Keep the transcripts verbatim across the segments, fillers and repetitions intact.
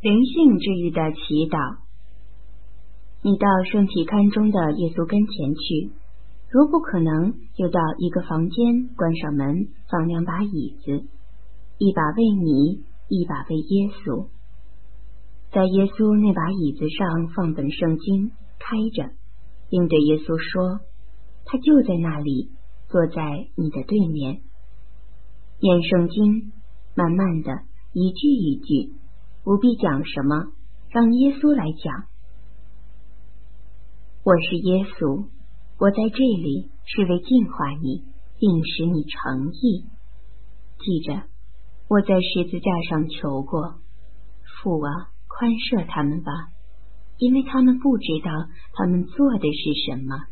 灵性治愈的祈祷。你到圣体龛中的耶稣跟前去，如不可能，就到一个房间，关上门，放两把椅子，一把为你，一把为耶稣。在耶稣那把椅子上放本圣经，开着，并对耶稣说，他就在那里，坐在你的对面。念圣经，慢慢的，一句一句，不必讲什么，让耶稣来讲。我是耶稣，我在这里是为净化你，并使你成义。记着，我在十字架上求过，父啊，宽赦他们吧，因为他们不知道他们做的是什么。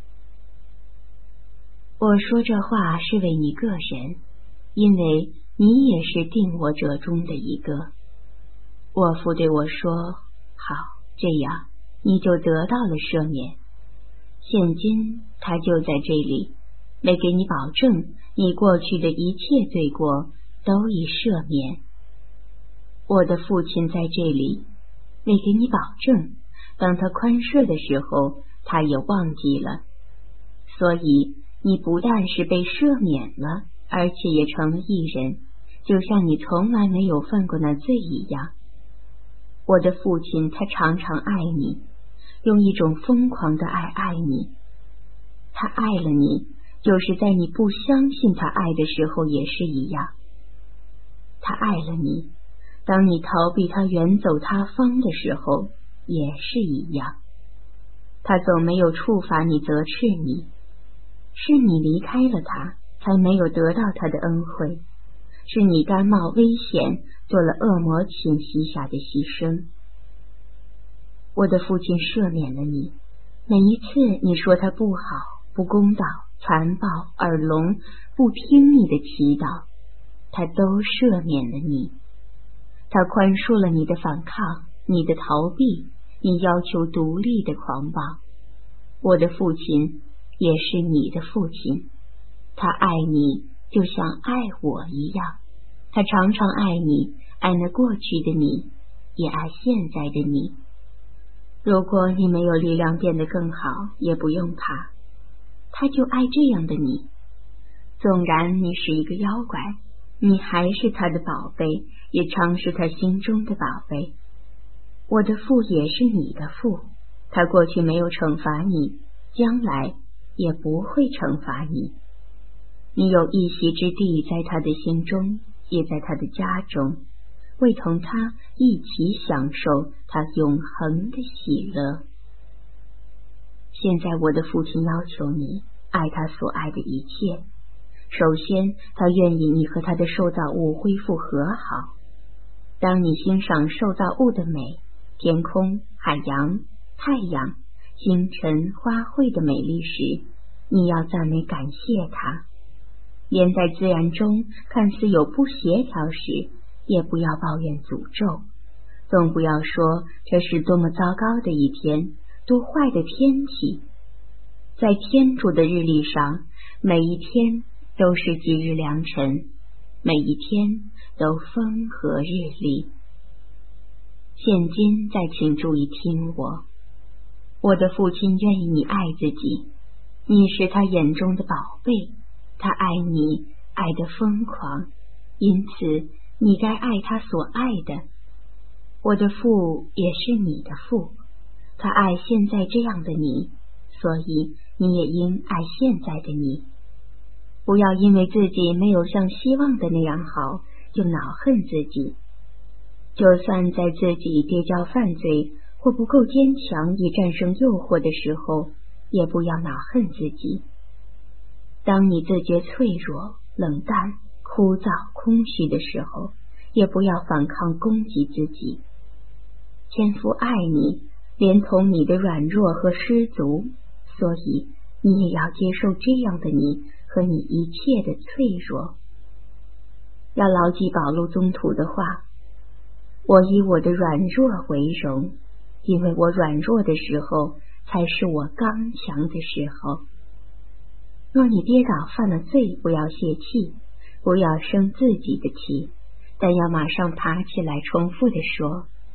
我说这话是为你个人，因为你也是定我者中的一个。我父对我说，好，这样你就得到了赦免。现今他就在这里，为给你保证你过去的一切罪过都已赦免。我的父亲在这里，为给你保证，当他宽赦的时候，他也忘记了。所以你不但是被赦免了，而且也成了义人，就像你从来没有犯过那罪一样。我的父亲他常常爱你，用一种疯狂的爱爱你。他爱了你，就是在你不相信他爱的时候也是一样。他爱了你，当你逃避他远走他方的时候也是一样。他总没有处罚你责斥你，是你离开了他，才没有得到他的恩惠，是你甘冒危险做了恶魔侵袭下的牺牲。我的父亲赦免了你，每一次你说他不好、不公道、残暴、耳聋、不听你的祈祷，他都赦免了你。他宽恕了你的反抗、你的逃避、你要求独立的狂暴。我的父亲也是你的父亲，他爱你就像爱我一样，他常常爱你，爱那过去的你，也爱现在的你。如果你没有力量变得更好，也不用怕，他就爱这样的你。纵然你是一个妖怪，你还是他的宝贝，也常是他心中的宝贝。我的父也是你的父，他过去没有惩罚你，将来也不会惩罚你。你有一席之地在他的心中，也在他的家中，为同他一起享受他永恒的喜乐。现在我的父亲要求你爱他所爱的一切。首先，他愿意你和他的受造物恢复和好。当你欣赏受造物的美，天空、海洋、太阳、星辰、花卉的美丽时，你要赞美感谢他。连在自然中看似有不协调时，也不要抱怨诅咒，总不要说这是多么糟糕的一天，多坏的天气。在天主的日历上，每一天都是吉日良辰，每一天都风和日丽。现今再请注意听我，我的父亲愿意你爱自己，你是他眼中的宝贝，他爱你爱得疯狂，因此你该爱他所爱的。我的父也是你的父，他爱现在这样的你，所以你也应爱现在的你。不要因为自己没有像希望的那样好，就恼恨自己。就算在自己跌跤犯罪或不够坚强以战胜诱惑的时候，也不要恼恨自己。当你自觉脆弱、冷淡、枯燥、空虚的时候，也不要反抗攻击自己。天父爱你，连同你的软弱和失足，所以你也要接受这样的你和你一切的脆弱。要牢记保禄宗徒的话，我以我的软弱为荣，因为我软弱的时候，才是我刚强的时候。若你跌倒犯了罪，不要泄气，不要生自己的气，但要马上爬起来，重复地说，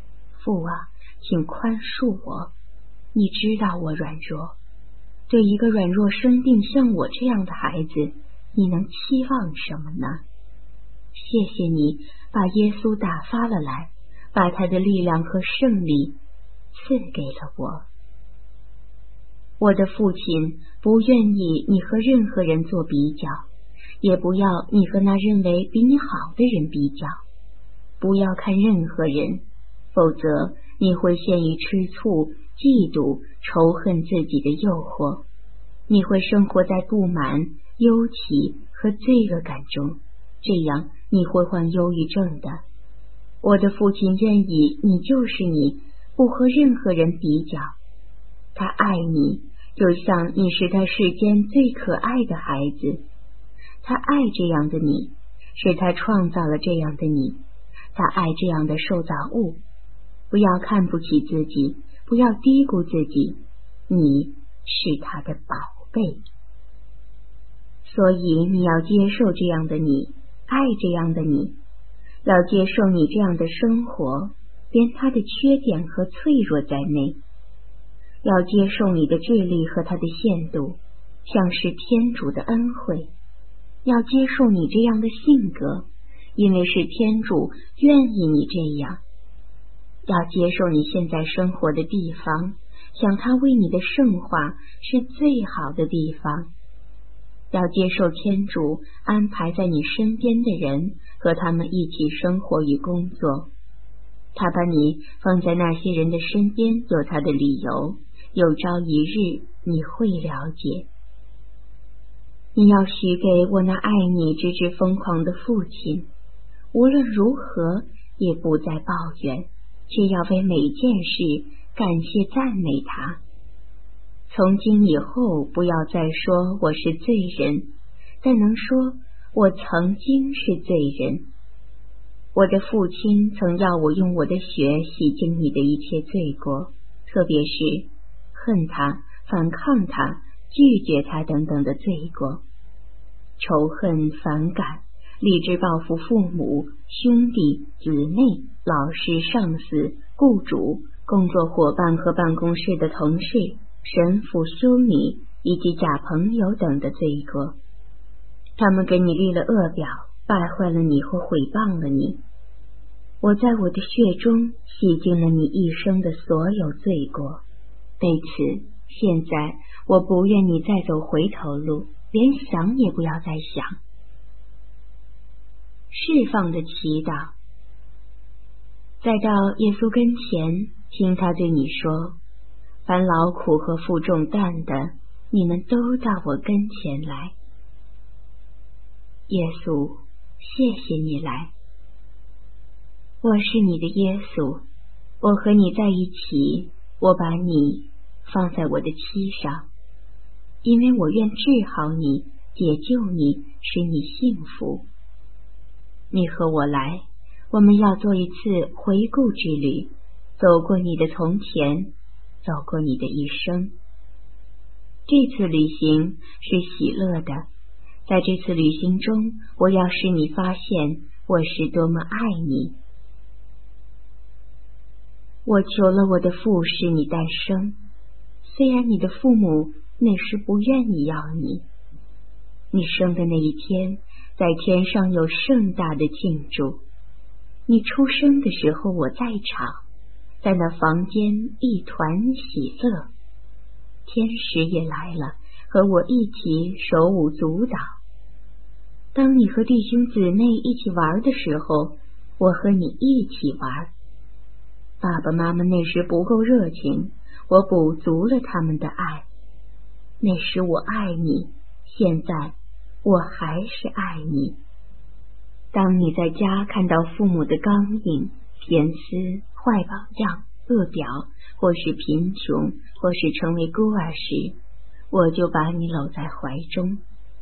父啊，请宽恕我，你知道我软弱，对一个软弱生病像我这样的孩子，你能期望什么呢？谢谢你把耶稣打发了来，把他的力量和胜利赐给了我。我的父亲不愿意你和任何人做比较，也不要你和那认为比你好的人比较。不要看任何人，否则你会陷于吃醋、嫉妒、仇恨自己的诱惑，你会生活在不满、忧戚和罪恶感中，这样你会患忧郁症的。我的父亲愿意你就是你，不和任何人比较。他爱你，就像你是他世间最可爱的孩子。他爱这样的你，是他创造了这样的你，他爱这样的受造物。不要看不起自己，不要低估自己，你是他的宝贝。所以你要接受这样的你，爱这样的你，要接受你这样的生活，连他的缺点和脆弱在内，要接受你的智力和它的限度，像是天主的恩惠，要接受你这样的性格，因为是天主愿意你这样。要接受你现在生活的地方，想他为你的圣化是最好的地方。要接受天主安排在你身边的人，和他们一起生活与工作。他把你放在那些人的身边有他的理由，有朝一日你会了解。你要许给我那爱你直至疯狂的父亲，无论如何也不再抱怨，却要为每件事感谢赞美他。从今以后不要再说我是罪人，但能说我曾经是罪人。我的父亲曾要我用我的血洗净你的一切罪过，特别是恨他、反抗他、拒绝他等等的罪过。仇恨、反感、立志报复父母、兄弟、姊妹、老师、上司、雇主、工作伙伴和办公室的同事、神父、修女以及假朋友等的罪过。他们给你立了恶表，败坏了你或毁谤了你。我在我的血中洗净了你一生的所有罪过，对此现在我不愿你再走回头路，连想也不要再想。释放的祈祷。再到耶稣跟前，听他对你说，凡劳苦和负重担的，你们都到我跟前来。耶稣，谢谢你来。我是你的耶稣，我和你在一起，我把你放在我的膝上，因为我愿治好你，解救你，使你幸福。你和我来，我们要做一次回顾之旅，走过你的从前，走过你的一生。这次旅行是喜乐的，在这次旅行中，我要使你发现我是多么爱你。我求了我的父使你诞生，虽然你的父母那时不愿意要你。你生的那一天，在天上有盛大的庆祝。你出生的时候我在场，在那房间一团喜乐。天使也来了，和我一起手舞足蹈。当你和弟兄姊妹一起玩的时候，我和你一起玩。爸爸妈妈那时不够热情，我补足了他们的爱。那时我爱你，现在我还是爱你。当你在家看到父母的刚硬、偏私、坏榜样、恶表，或是贫穷，或是成为孤儿时，我就把你搂在怀中。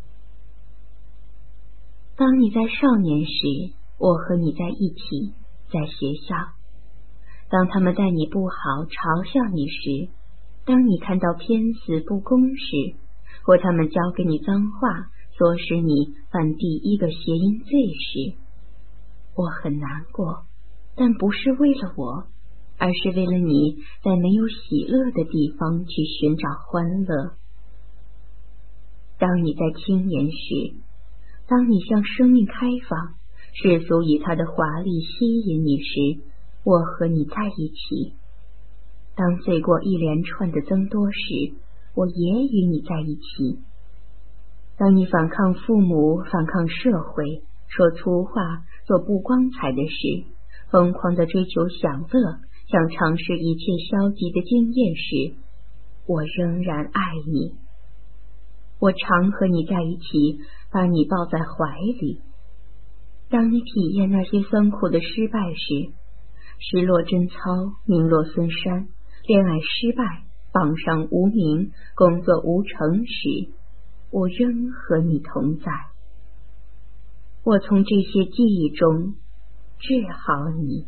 当你在少年时，我和你在一起，在学校。当他们待你不好，嘲笑你时，当你看到偏私不公时，或他们教给你脏话，唆使你犯第一个谐音罪时，我很难过，但不是为了我， 而是为了你在没有喜乐的地方去寻找欢乐。当你在青年时，当你向生命开放，世俗以它的华丽吸引你时，我和你在一起；当罪过一连串的增多时，我也与你在一起。当你反抗父母，反抗社会，说粗话，做不光彩的事，疯狂地追求享乐，想尝试一切消极的经验时，我仍然爱你。我常和你在一起，把你抱在怀里。当你体验那些酸苦的失败时，失落贞操，名落孙山，恋爱失败，榜上无名，工作无成时，我仍和你同在。我从这些记忆中治好你。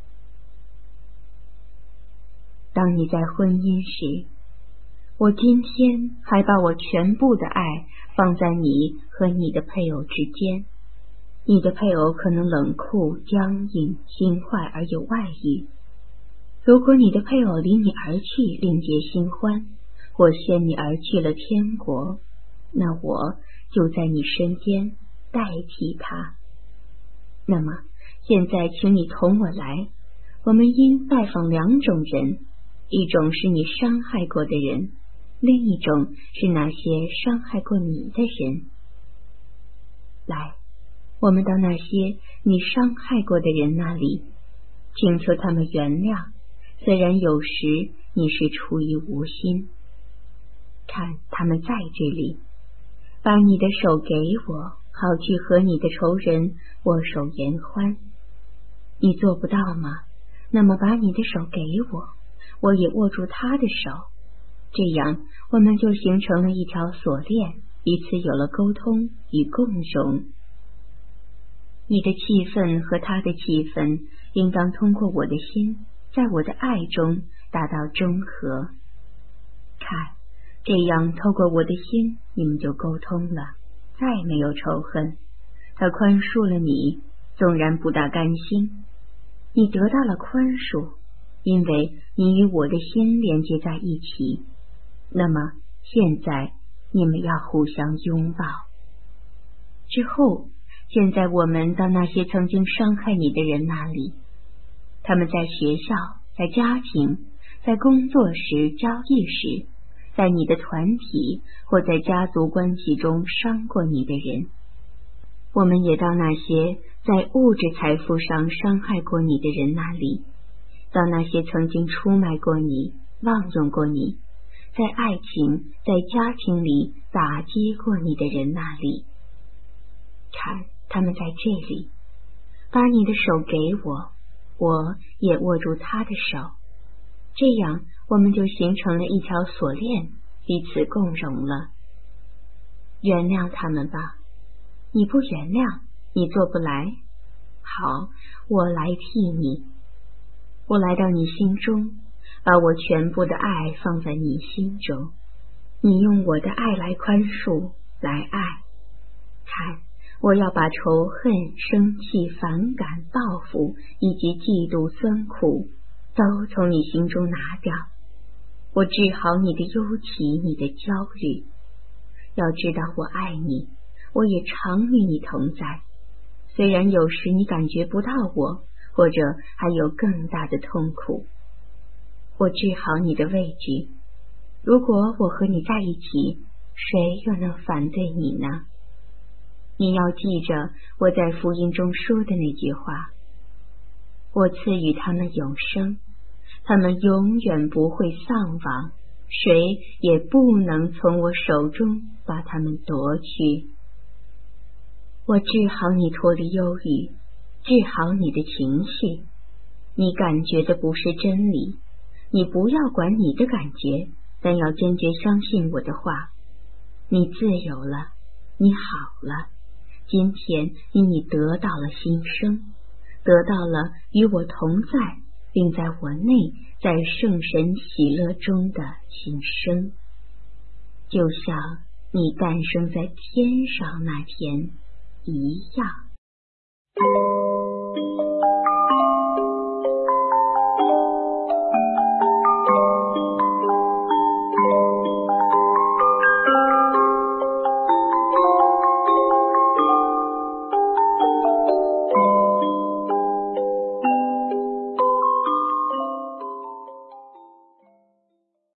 当你在婚姻时，我今天还把我全部的爱放在你和你的配偶之间。你的配偶可能冷酷、僵硬、心坏而有外遇。如果你的配偶离你而去，另结新欢，或先你而去了天国，那我就在你身边代替他。那么现在请你同我来，我们应拜访两种人，一种是你伤害过的人，另一种是那些伤害过你的人。来，我们到那些你伤害过的人那里，请求他们原谅，虽然有时你是出于无心。看，他们在这里，把你的手给我，好去和你的仇人握手言欢。你做不到吗？那么把你的手给我，我也握住他的手，这样我们就形成了一条锁链，彼此有了沟通与共融。你的气氛和他的气氛应当通过我的心，在我的爱中达到中和。看，这样透过我的心，你们就沟通了，再没有仇恨。他宽恕了你，纵然不大甘心，你得到了宽恕，因为你与我的心连接在一起。那么现在你们要互相拥抱。之后，现在我们到那些曾经伤害你的人那里，他们在学校，在家庭，在工作时、交易时，在你的团体或在家族关系中伤过你的人。我们也到那些在物质财富上伤害过你的人那里，到那些曾经出卖过你、妄用过你，在爱情、在家庭里打击过你的人那里。看，他们在这里，把你的手给我，我也握住他的手，这样我们就形成了一条锁链，彼此共融了。原谅他们吧。你不原谅，你做不来。好，我来替你。我来到你心中，把我全部的爱放在你心中，你用我的爱来宽恕，来爱。看，我要把仇恨、生气、反感、报复以及嫉妒、酸苦都从你心中拿掉。我治好你的忧戚，你的焦虑。要知道我爱你，我也常与你同在，虽然有时你感觉不到我，或者还有更大的痛苦。我治好你的畏惧。如果我和你在一起，谁又能反对你呢？你要记着我在福音中说的那句话，我赐予他们永生，他们永远不会丧亡，谁也不能从我手中把他们夺去。我治好你脱离忧郁，治好你的情绪。你感觉的不是真理，你不要管你的感觉，但要坚决相信我的话。你自由了，你好了。今天因你得到了新生，得到了与我同在，并在我内在圣神喜乐中的新生，就像你诞生在天上那天一样。